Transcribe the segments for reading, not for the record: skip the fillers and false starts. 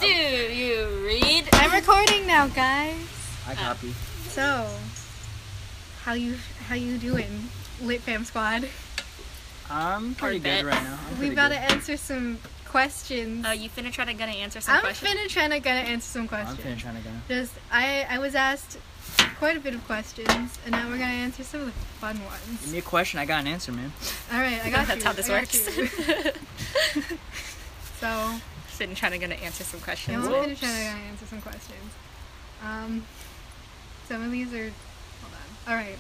Do you read? I'm recording now, guys. I copy. So, how you doing, Lit Fam Squad? I'm pretty good right now. We gotta answer some questions. You finna try to gonna answer some questions? I'm finna trying to answer some questions. I'm finna trying to gonna. Just, I was asked quite a bit of questions, and now we're gonna answer some of the fun ones. Give me a question, I got an answer, man. Alright, I got That's you. how this works. So, Finna trying to gonna answer some yeah, questions. we're finna trying to answer some questions. Some of these are, hold on. Alright.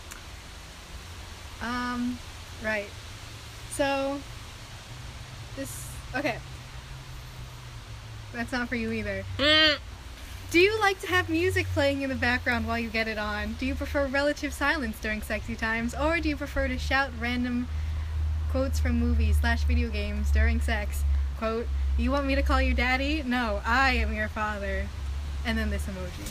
Right. So, okay. That's not for you either. Do you like to have music playing in the background while you get it on? Do you prefer relative silence during sexy times? Or do you prefer to shout random quotes from movies / video games during sex? Quote, you want me to call you daddy? No, I am your father. And then this emoji.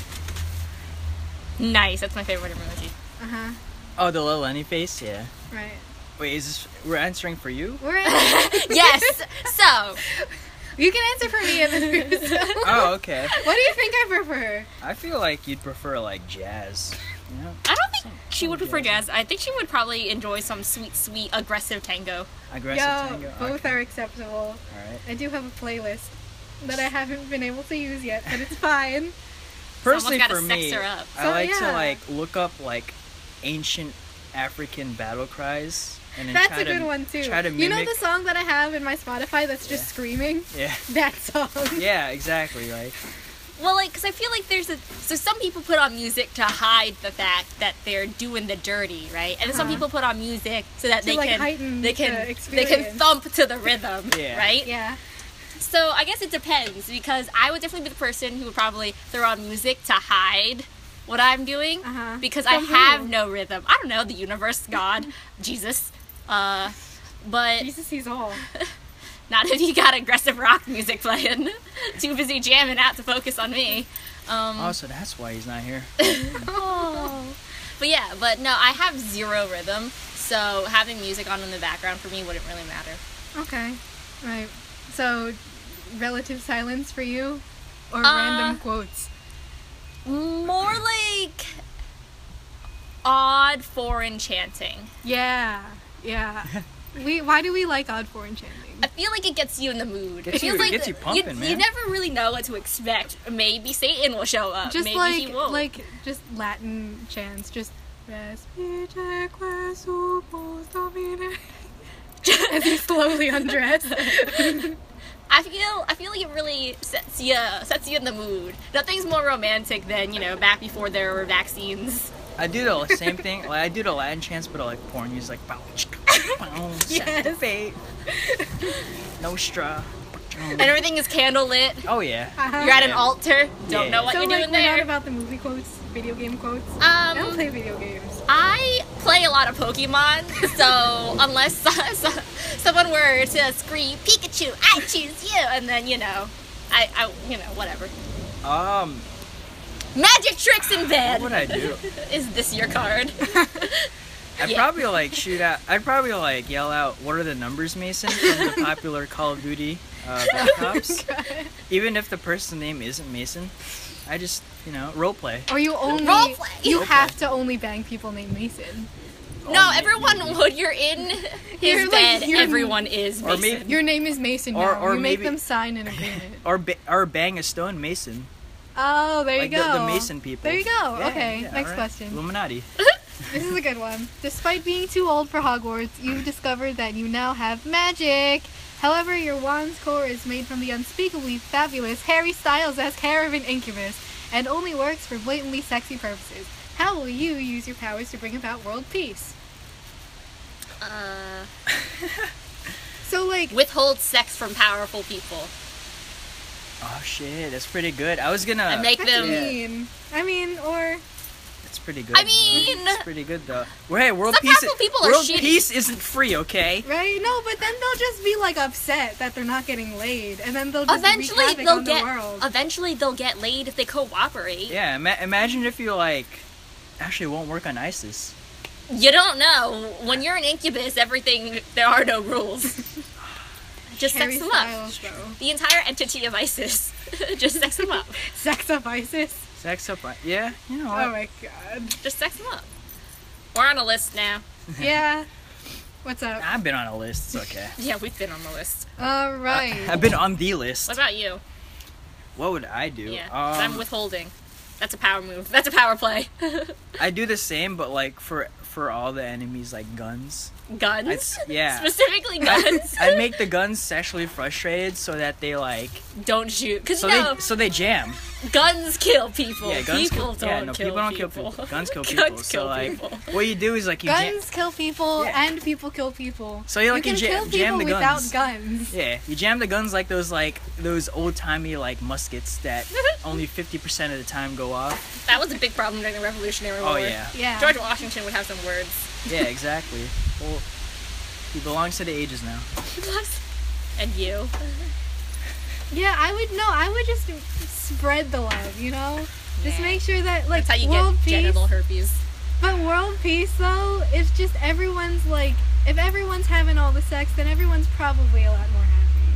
Nice, that's my favorite emoji. Uh-huh. Oh, the little Lenny face? Yeah. Right. Wait, is this... We're answering for you? We're in. Yes, so... You can answer for me and then Oh, okay. What do you think I prefer? I feel like you'd prefer, like, jazz. You know? I don't think she would prefer jazz. I think she would probably enjoy some sweet, sweet, aggressive tango. Aggressive tango? Both Okay. are acceptable. Alright. I do have a playlist that I haven't been able to use yet, but it's fine. Personally, Someone's for gotta me, sex her up. I like to, yeah. like, look up, like, ancient African battle cries. And then That's try a to, good one too. Try to You know mimic... the song that I have in my Spotify that's just screaming? Yeah. That song. Yeah, exactly, like... Well, like, because I feel like so some people put on music to hide the fact that they're doing the dirty, right? And then some people put on music so that To, like, heighten they the can experience. thump to the rhythm, Yeah. right? Yeah. So I guess it depends, because I would definitely be the person who would probably throw on music to hide what I'm doing, Uh-huh. because From I have who? no rhythm. I don't know, the universe, God, Jesus, but Jesus, he's all. not if you got aggressive rock music playing. Too busy jamming out to focus on me. Oh, so that's why he's not here. But yeah, but no, I have zero rhythm, so having music on in the background for me wouldn't really matter. Okay. Right. So, relative silence for you? Or random quotes? More like odd foreign chanting. Yeah. Yeah. Why do we like odd foreign chanting? I feel like it gets you in the mood. Gets It feels you- like gets you pumping, you man. never really know what to expect. Maybe Satan will show up. Just Maybe he won't. like just Latin chants, just Respice que supos domine. As he slowly undressed. I feel like it really sets you in the mood. Nothing's more romantic than, back before there were vaccines. I do the same thing. Like, I do the Latin chants, but I like porn music, like bow, bow, Yes. fate, Nostra. And everything is candle lit. Oh yeah. You're at an Yeah. altar. Don't Yeah. know what So you're like doing we're not there. about the movie quotes, video game quotes. I don't play video games. I play a lot of Pokemon, so unless someone were to scream Pikachu, I choose you, and then I whatever. Magic tricks in bed. What would I do? Is this your card? I'd Yeah. probably I'd probably yell out, "What are the numbers, Mason?" from the popular Call of Duty Black Ops. Even if the person's name isn't Mason, I just roleplay. Or you only Roleplay. you Roleplay. have to only bang people named Mason. No, everyone would. You're in his You're like- bed. you're- Everyone is Or Mason. maybe- Your name is Mason Or- now. or you make maybe- them sign an agreement. Or bang a stone Mason. Oh, there Like you go. the Mason people. There you go. Yeah, okay, yeah, next alright. question. Illuminati. This is a good one. Despite being too old for Hogwarts, you've discovered that you now have magic. However, your wand's core is made from the unspeakably fabulous Harry Styles as hair of an incubus and only works for blatantly sexy purposes. How will you use your powers to bring about world peace? So, like, Withhold sex from powerful people Oh shit, that's pretty good. I was gonna. and make that's them. mean. I mean, or That's pretty good. I mean, It's pretty good though. Well, hey, world Some peace. powerful people are World shitty. peace isn't free, okay? right? No, but then they'll just be like upset that they're not getting laid, and then they'll just wreak eventually havoc they'll on get. the world. Eventually they'll get laid if they cooperate. Yeah. Imagine if you actually won't work on ISIS. You don't know. When you're an incubus, there are no rules. Just Harry sex them up. Styles, though. The entire entity of ISIS. Just sex them up. Sex up ISIS. Sex up. Yeah, you know Oh what? my god. Just sex them up. We're on a list now. Yeah. What's up? I've been on a list. It's okay. Yeah, we've been on the list. All right. I've been on the list. What about you? What would I do? Yeah, 'cause I'm withholding. That's a power move. That's a power play. I do the same, but like for all the enemies, like guns. Guns? Yeah. Specifically guns. I make the guns sexually frustrated so that they like Don't shoot. Because, you know, so they jam. guns kill people. Yeah, guns people kill. don't Yeah, no, kill people don't kill people. people. Guns kill people. Guns So kill like, people. what you do is like you jam. Guns kill people, Yeah. and people kill people. So you like can you kill jam people the without guns. guns. Yeah, you jam the guns like those old timey like muskets that only 50% of the time go off. That was a big problem during the Revolutionary War. Oh yeah. Yeah. George Washington would have some words. Yeah, exactly. Well, he belongs to the ages now. And you. Yeah, I would just spread the love, you know? Just Nah. make sure that, like, That's how you world get peace. genital herpes. But world peace, though, it's just everyone's, like, if everyone's having all the sex, then everyone's probably a lot more happy.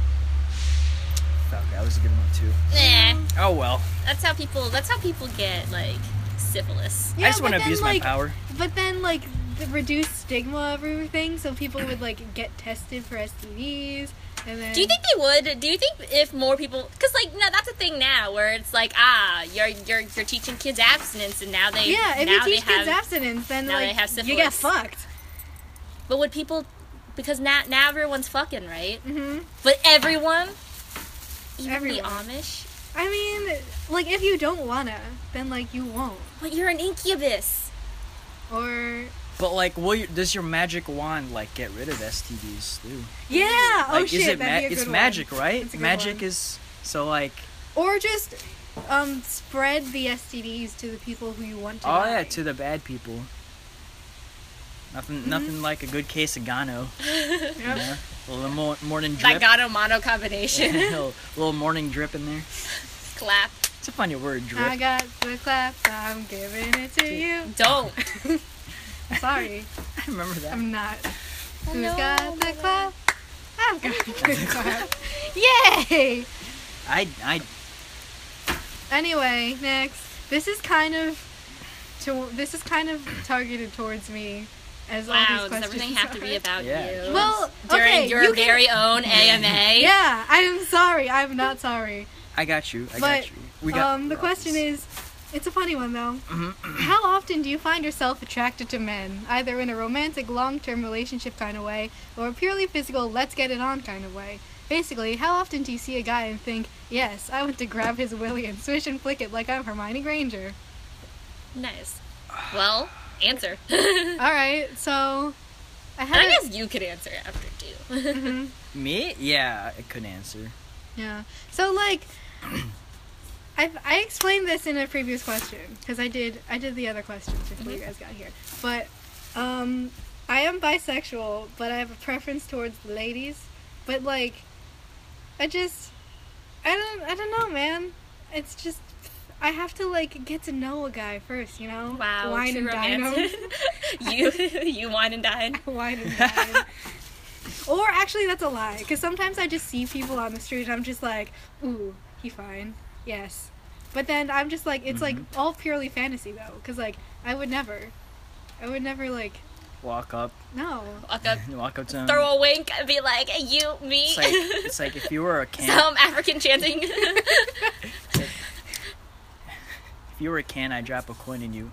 Fuck, that was a good one too. Nah. Oh well. That's how people get, like, syphilis. I just but want to then, abuse like, my power. But then, like, the reduced stigma of everything, so people would, like, get tested for STDs, and then... Do you think they would? Do you think if more people... Because, like, no, that's a thing now, where it's like, you're teaching kids abstinence, and now they... Yeah, if now you teach they kids have, abstinence, then, now they like, have you get syphilis. fucked. But would people... Because now everyone's fucking, right? hmm But everyone? Even Everyone. the Amish? I mean, like, if you don't wanna, then, like, you won't. But you're an incubus. Or... But like, does your magic wand like get rid of STDs too? Yeah! Oh, Like, shit, is it that'd be a good it's one. magic, right? That's a good Magic one. is so like. Or just, spread the STDs to the people who you want to Oh die. yeah, to the bad people. Nothing like a good case of Gano. Yep. You know? A little morning That drip. Gato Mono combination. a little morning drip in there. Clap. It's a funny word, drip. I got the claps, I'm giving it to you. Don't. Sorry, I remember that. I'm not. Who's no, got the no. clap? I've got the clap. Yay! I Anyway, next. This is kind of targeted towards me, as all Wow, these does questions everything have to be are. about Yeah. you? Well, During okay, your you can- very own AMA? Yeah, I'm sorry. I'm not sorry. I got you. I But, got you. We got. the question is, it's a funny one though. How often do you find yourself attracted to men, either in a romantic, long-term relationship kind of way, or a purely physical, let's get it on kind of way? Basically, how often do you see a guy and think, yes, I want to grab his willy and swish and flick it like I'm Hermione Granger? Nice. Well, answer. Alright, so... I had I a- guess you could answer after too. Mhm. Me? Yeah, I couldn't answer. Yeah. So, like... I explained this in a previous question, because I did the other questions before you guys got here. But, I am bisexual, but I have a preference towards the ladies. But, like, I don't know, man. It's just, I have to, like, get to know a guy first, you know? Wow, Wine too and dine romantic. you wine and dine. him. Wine and dine. Or, actually, that's a lie, because sometimes I just see people on the street and I'm just like, ooh, he fine. Yes. But then I'm just like, it's like all purely fantasy though. Because like, I would never like, Walk up, no. walk up to him. Throw a wink and be like, hey, you, me. It's like if you were a can. Some African chanting. If you were a can, I drop a coin in you.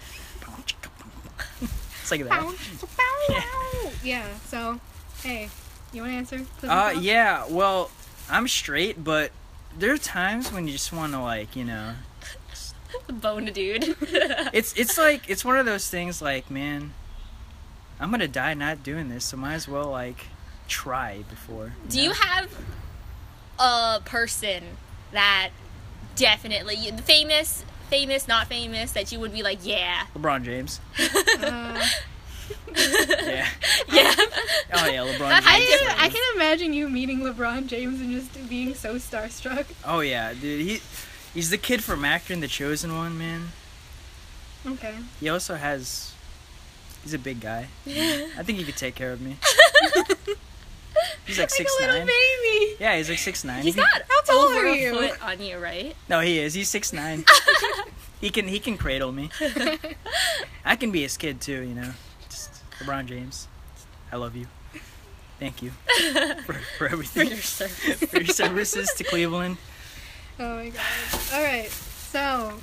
It's like that. Yeah, so, hey, you want to answer? Closing thoughts? Yeah. Well, I'm straight, but there are times when you just want to like, you know. Bone a dude. It's like it's one of those things like, man, I'm gonna die not doing this, so might as well like try before. Do you have a person that definitely famous, not famous, that you would be like, yeah, LeBron James? Uh, Yeah. yeah? Oh yeah, LeBron That's James. different. I can imagine you meeting LeBron James and just being so starstruck. Oh yeah, dude. He's the kid from Actor and the Chosen One, man. Okay. He also has. He's a big guy. I think he could take care of me. He's like Like a little 6'9". baby. Yeah, he's like 6'9". He's not How tall over are a you? foot on you, right? No, he is. He's 6'9". He can cradle me. I can be his kid too, you know. Just LeBron James. I love you. Thank you for For everything. your service. For your services to Cleveland. Oh my god. Alright, so,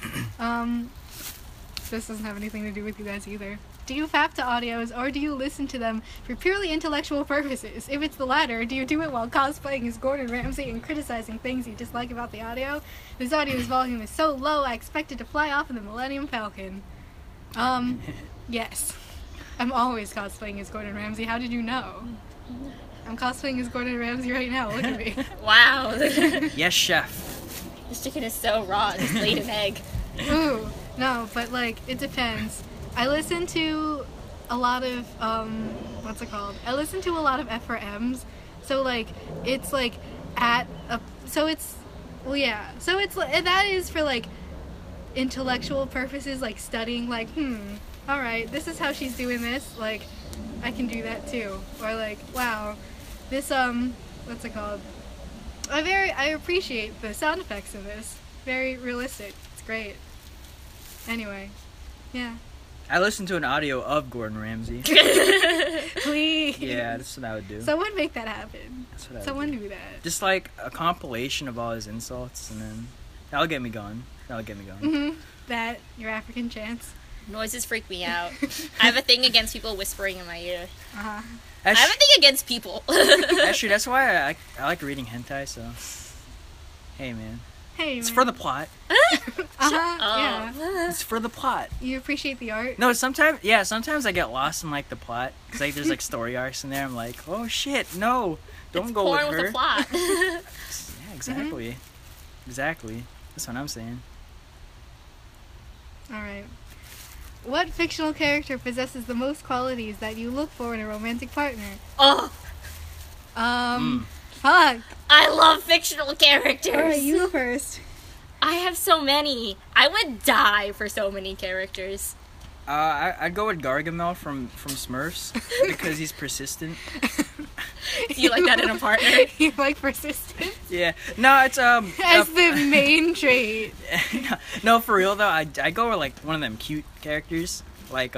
this doesn't have anything to do with you guys either. Do you fap to audios, or do you listen to them for purely intellectual purposes? If it's the latter, do you do it while cosplaying as Gordon Ramsay and criticizing things you dislike about the audio? This audio's volume is so low, I expect it to fly off in the Millennium Falcon. Yes. I'm always cosplaying as Gordon Ramsay. How did you know? I'm cosplaying as Gordon Ramsay right now. Look at me. Wow. Yes, chef. This chicken is so raw. It just laid an egg. Ooh, no, but like, it depends. I listen to a lot of, what's it called? I listen to a lot of F4Ms. So like, it's like at a, so it's, well yeah. So it's, that is for like intellectual purposes, like studying, like, alright, this is how she's doing this. Like, I can do that too. Or like, wow, this, what's it called? I appreciate the sound effects in this. Very realistic. It's great. Anyway, yeah. I listened to an audio of Gordon Ramsay. Please. Yeah, that's what I would do. Someone make that happen. That's what I would Someone do. do that. Just like a compilation of all his insults, and then that'll get me going. That, your African chants. Noises freak me out. I have a thing against people whispering in my ear. Uh-huh. I have a thing against people. Actually, that's why I like reading hentai, so. Hey, man. Hey, It's man. for the plot. Yeah. It's for the plot. You appreciate the art? No, sometimes I get lost in like the plot. Cause like there's like story arcs in there. I'm like, oh shit, no, don't It's go porn with her. a plot. Yeah, exactly, exactly. That's what I'm saying. Alright. What fictional character possesses the most qualities that you look for in a romantic partner? Oh, Fuck. I love fictional characters. Alright, you go first. I have so many. I would die for so many characters. I'd go with Gargamel from Smurfs because he's persistent. Do you like that in a partner? You like persistence? Yeah. No, it's As the main trait. No, for real though, I go with like one of them cute characters, like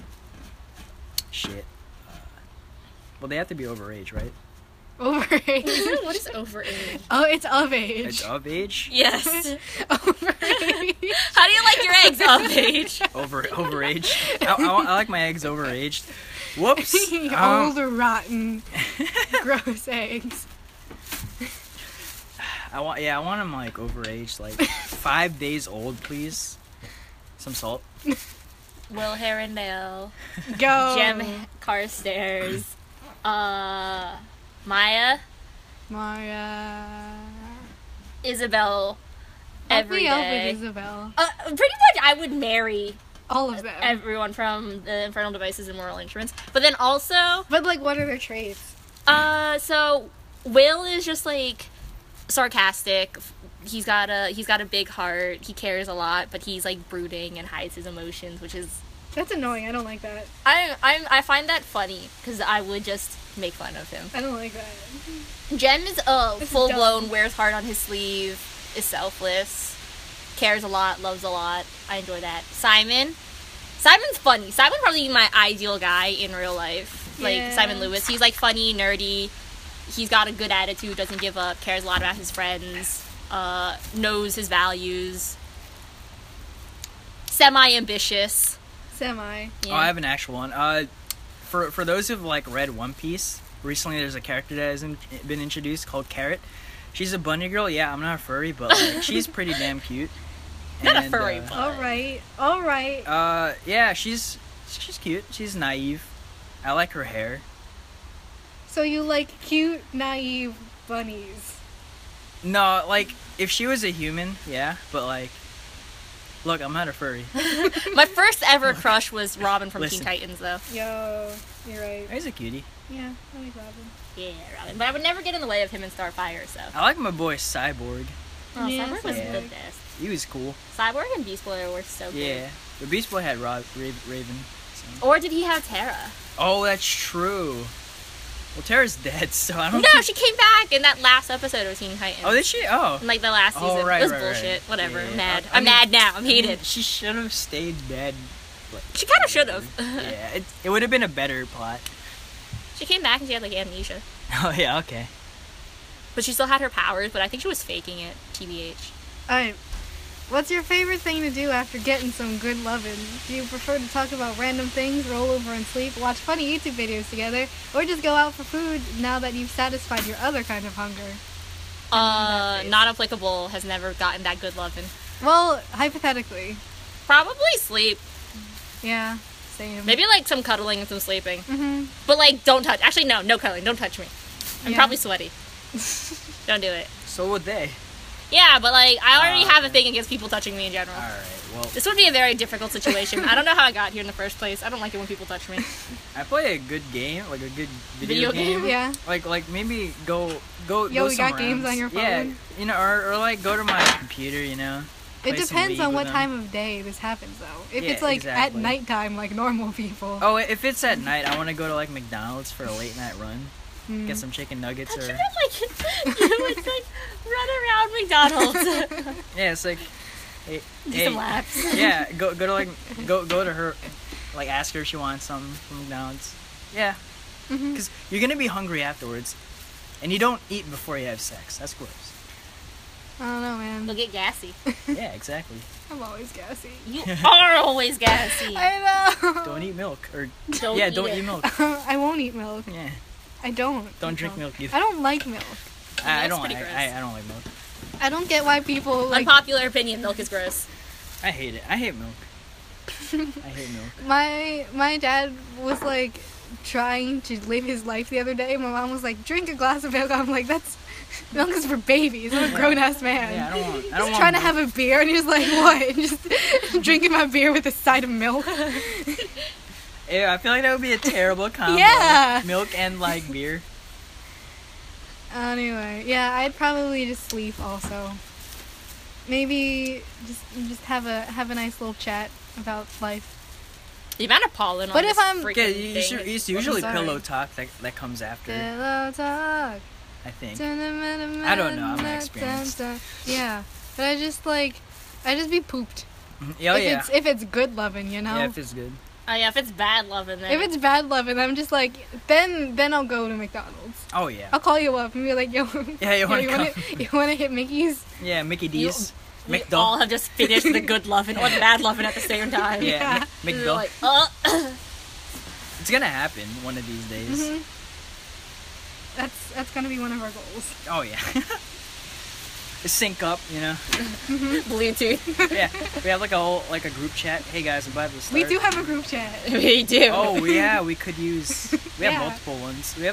shit. Well, they have to be overage, right? Overage. What is overage? Oh, it's of age. It's of age. Yes. Overage. How do you like your eggs of age? Overage. I like my eggs overaged. Whoops. Old, rotten, gross eggs. I want them like overaged, like 5 days old, please. Some salt. Will Herondale, Go. Jem Carstairs, Maya, Maya. Isabel, every Help me out day. with Isabel. Pretty much, I would marry All of them. everyone from the Infernal Devices and Moral Instruments. But then also, But like, what are their traits? so Will is just like sarcastic. He's got a big heart. He cares a lot, but he's like brooding and hides his emotions, which is That's annoying. I don't like that. I find that funny because I would just make fun of him. I don't like that. Jem is This is full blown, dumb. wears heart on his sleeve, is selfless, cares a lot, loves a lot. I enjoy that. Simon's funny. Simon probably be my ideal guy in real life. Like Yeah. Simon Lewis. He's like funny, nerdy. He's got a good attitude, doesn't give up, cares a lot about his friends, knows his values. Semi-ambitious. Semi. Yeah. Oh, I have an actual one. For those who've like read One Piece, recently there's a character that has been introduced called Carrot. She's a bunny girl. Yeah, I'm not a furry, but like, she's pretty damn cute. Not a furry, but- All right. Yeah, she's cute. She's naive. I like her hair. So you like cute, naive bunnies. No, like if she was a human, yeah, but like, look, I'm not a furry. My first ever crush was Robin from Listen. Teen Titans, though. Yo, you're right. He's a cutie. Yeah, I like Robin. Yeah, Robin. But I would never get in the way of him in Starfire, so. I like my boy Cyborg. Oh, Yeah, Cyborg was Cyborg. the best. He was cool. Cyborg and Beast Boy were so good. Yeah, the Beast Boy had Raven. So. Or did he have Terra? Oh, that's true. Well, Tara's dead, so I don't. No, think... she came back in that last episode of Teen Titans. Oh, did she? Oh. In, like the last season. Oh, right, it was right, bullshit. right. Whatever. Yeah, I'm yeah. mad. I I'm mean- mad now. I'm heated. She should have stayed dead. Like, She kind of should have. Yeah, it would have been a better plot. She came back and she had like amnesia, Oh yeah, okay. but she still had her powers. But I think she was faking it. TBH. Alright. What's your favorite thing to do after getting some good lovin'? Do you prefer to talk about random things, roll over and sleep, watch funny YouTube videos together, or just go out for food now that you've satisfied your other kind of hunger? that phase. Not applicable. Has never gotten that good loving. Well, hypothetically. Probably sleep. Yeah, same. Maybe like some cuddling and some sleeping. Mm-hmm. But like, don't touch. Actually, no cuddling. Don't touch me. I'm Yeah. probably sweaty. Don't do it. So would they. Yeah, but like, I already have a okay. thing against people touching me in general. All right. Well, This would be a very difficult situation. I don't know how I got here in the first place. I don't like it when people touch me. I play a good game, like a good video game. Yeah. Like maybe go. Yo, go you got some games rounds. on your Yeah, phone? you know, or like go to my computer, you know. It play some depends League on with what them. time of day this happens, though. If Yeah, it's like exactly. at nighttime, like normal people. Oh, if it's at night, I want to go to like McDonald's for a late night run. Mm. Get some chicken nuggets Don't or you know, like, you would like run around McDonald's, yeah, it's like hey, do some laps. yeah, go to like go to her, like ask her if she wants something from McDonald's. Yeah, Mhm. because you're gonna be hungry afterwards, and you don't eat before you have sex. That's gross. I don't know, man. You'll get gassy. Yeah, exactly. I'm always gassy. You are always gassy. I know. Don't eat milk or Don't yeah, eat don't it. eat milk. I won't eat milk. Yeah, I don't. don't eat drink milk either. I don't like milk. I Milk's don't. pretty gross. I don't like milk. I don't get why people like. Unpopular opinion: milk is gross. I hate it. I hate milk. I hate milk. My dad was like trying to live his life the other day. My mom was like, "Drink a glass of milk." I'm like, "That's milk is for babies. I'm a grown ass man." Yeah, I don't want. I Just don't want. trying to milk. have a beer, and he was like, "What?" Just drinking my beer with a side of milk. Ew, I feel like that would be a terrible combo. Yeah. Milk and like beer. Anyway, yeah, I'd probably just sleep also. Maybe just have a nice little chat about life. The amount of pollen on But this if I'm- freaking Yeah, thing. it's usually sorry. pillow talk that comes after. Pillow talk. I think. I don't know, I'm not experienced. Yeah, but I just be pooped. Oh yeah. If it's good loving, you know. Yeah, if it's good. Oh yeah, if it's bad loving, then If it's bad loving, I'm just like then I'll go to McDonald's. Oh yeah. I'll call you up and be like, yo, Yeah, you wanna come? you wanna hit Mickey's? Yeah, Mickey D's. we McDo. all have just finished the good loving or the bad loving at the same time. Yeah, And McDo. we're like, It's gonna happen one of these days. Mhm. That's gonna be one of our goals. Oh yeah. Sync up, you know. Bluetooth. Yeah, we have like a group chat. Hey guys, I'm about to start. We do have a group chat. We do. Oh yeah, we could use. We have Yeah. multiple ones. We have.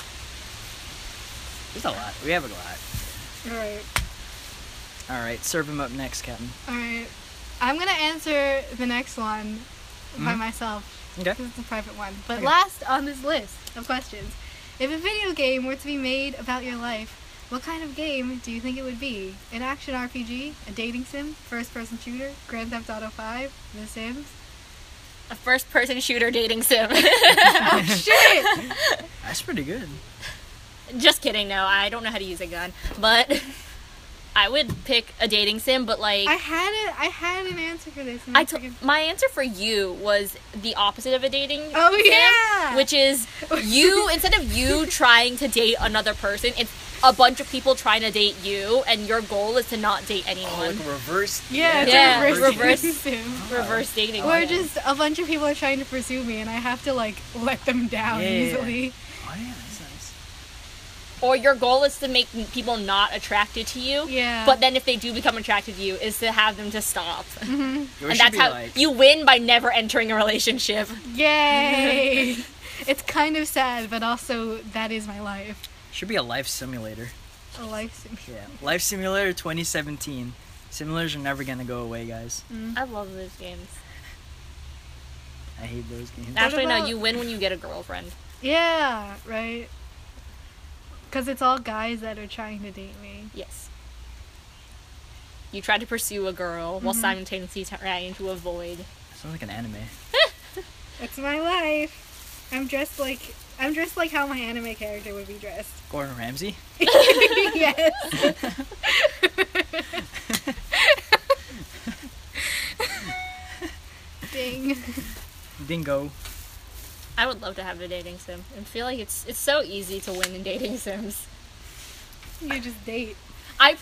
There's a lot. We have a lot. Alright. All right, serve him up next, Captain. Alright. I'm gonna answer the next one by Mhm. myself. Okay. This is a private one. But Okay. last on this list of questions, if a video game were to be made about your life, what kind of game do you think it would be? An action RPG, a dating sim, first-person shooter, Grand Theft Auto 5, The Sims? A first-person shooter dating sim. Oh shit! That's pretty good. Just kidding. No, I don't know how to use a gun, but I would pick a dating sim. But like, I had an answer for this. And forget- my answer for you was the opposite of a dating Oh sim, yeah! which is you instead of you trying to date another person, it's a bunch of people trying to date you, and your goal is to not date Oh, anyone. like reverse. yeah, it's Yeah, a reverse, reverse- dating sim. Reverse dating. Or Yeah. just a bunch of people are trying to pursue me, and I have to like let them down Yeah, yeah, yeah. easily. Oh yeah, that's nice. Or your goal is to make people not attracted to you. Yeah. But then if they do become attracted to you, is to have them to stop. Mhm. Yours And should that's be how like. you win by never entering a relationship. Yay! It's kind of sad, but also that is my life. Should be a life simulator. A life sim. Yeah, Life Simulator 2017. Simulators are never gonna go away, guys. I love those games. I hate those games. Actually, no, about- you win when you get a girlfriend. Yeah, right. Because it's all guys that are trying to date me. Yes. You try to pursue a girl while Mhm. simultaneously trying to avoid. Sounds like an anime. It's my life. I'm dressed like how my anime character would be dressed. Gordon Ramsay. Yes. Ding. Dingo. I would love to have a dating sim. I feel like it's so easy to win in dating sims. You just date. I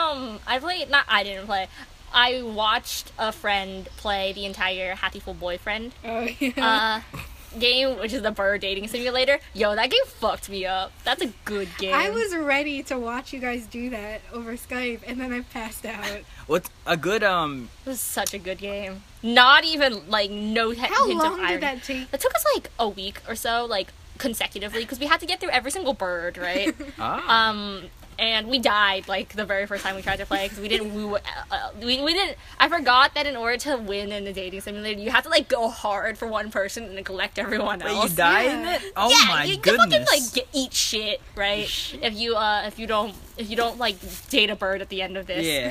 didn't play. I watched a friend play the entire Hattiful Boyfriend Oh yeah. game, which is the bird dating simulator. Yo, that game fucked me up. That's a good game. I was ready to watch you guys do that over Skype, and then I passed out. What's a good It was such a good game. Not even like no How hints of long irony. did that take? It took us like a week or so, like consecutively, because we had to get through every single bird, right? And we died like the very first time we tried to play because we didn't. We didn't. I forgot that in order to win in the dating simulator, you have to like go hard for one person and then collect everyone Wait, else. you die in Yeah. it? Oh Yeah, my you goodness. fucking like eat shit, right? If you don't like date a bird at the end of this. Yeah.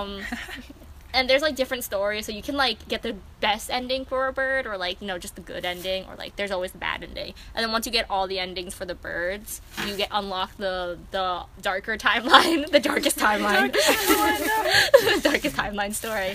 And there's like different stories, so you can like get the best ending for a bird, or like just the good ending, or like there's always the bad ending. And then once you get all the endings for the birds, you get unlock the darker timeline, the darkest timeline, the darkest timeline story.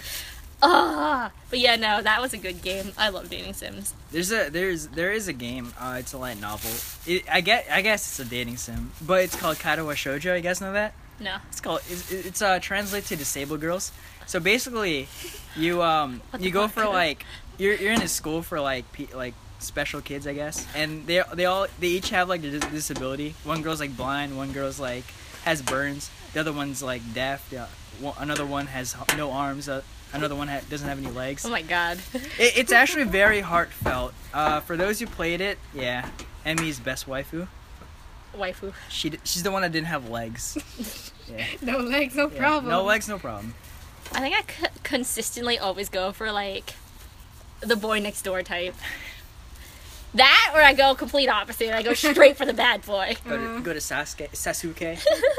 But yeah, no, that was a good game. I love dating sims. There is a game. It's a light novel. I guess it's a dating sim, but it's called Katawa Shoujo. You guys know that? No. It's translated to disabled girls. So basically, you go for like you're in a school for like special kids, I guess, and they each have like a disability. One girl's like blind, one girl's like has burns, the other one's like deaf. Yeah, another one has no arms. Another one doesn't have any legs. Oh my god. It's actually very heartfelt. For those who played it, yeah, Emmy's best waifu. Waifu. She's the one that didn't have legs. Yeah. No legs, no Yeah, problem. no legs, no problem. I think I consistently always go for like the boy next door type. That, or I go complete opposite. I go straight for the bad boy. Go to Sasuke.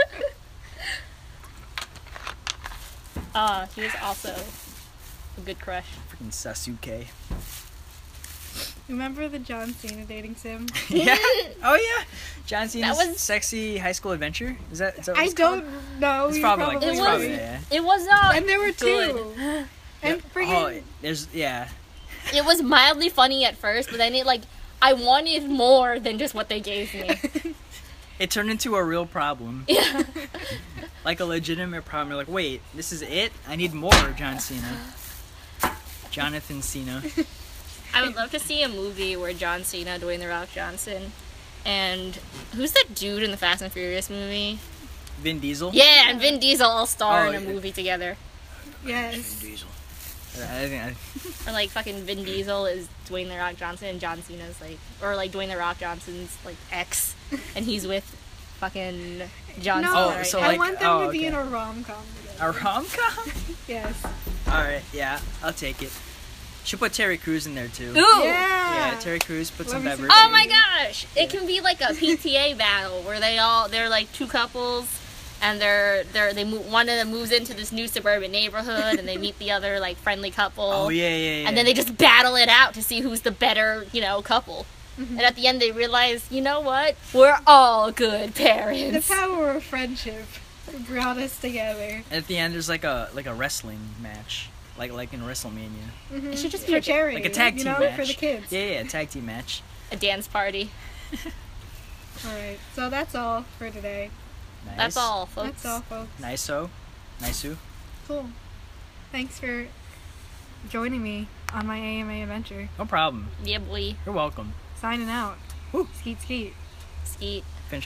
He was also a good crush. Freaking Sasuke. Remember the John Cena dating sim? Yeah. Oh yeah. John Cena's was- Sexy High School Adventure. Is that what I it's called? don't know. It's You probably like It it's was- probably yeah. It was not And there were good. two. And Oh, freaking. there's yeah. It was mildly funny at first, but then I wanted more than just what they gave me. It turned into a real problem. Yeah. Like a legitimate problem. You're like, wait, this is it? I need more John Cena. Jonathan Cena. I would love to see a movie where John Cena, Dwayne The Rock Johnson, and who's that dude in the Fast and Furious movie? Vin Diesel. Yeah, and Vin Diesel all star Oh, in a yeah. movie together. Yes. Diesel. I think Or like fucking Vin Diesel is Dwayne The Rock Johnson and John Cena's like, or like Dwayne The Rock Johnson's like ex, and he's with fucking John No, Cena Oh, right so now. I like- want them to oh, be okay. in a rom-com together. a rom-com? Yes. Alright, yeah, I'll take it. Should put Terry Crews in there too. Ooh! Yeah, Terry Crews, put some Let me see. diversity. Oh my gosh! It can be like a PTA battle where they're like two couples, and one of them moves into this new suburban neighborhood, and they meet the other like friendly couple. Oh yeah. And then they just battle it out to see who's the better, couple. And at the end, they realize, you know what? We're all good The parents. power of friendship brought us together. And at the end, there's like a wrestling match, like in WrestleMania, It should just For be charity. like a tag team you know, match for the kids. Yeah, tag team match. a dance party. Alright, so that's all for today. Nice. That's all, folks. That's all, folks. Nice-o. Cool. Thanks for joining me on my AMA adventure. No problem. Yeah, boy. You're welcome. Signing out. Woo. Skeet skeet. Skeet.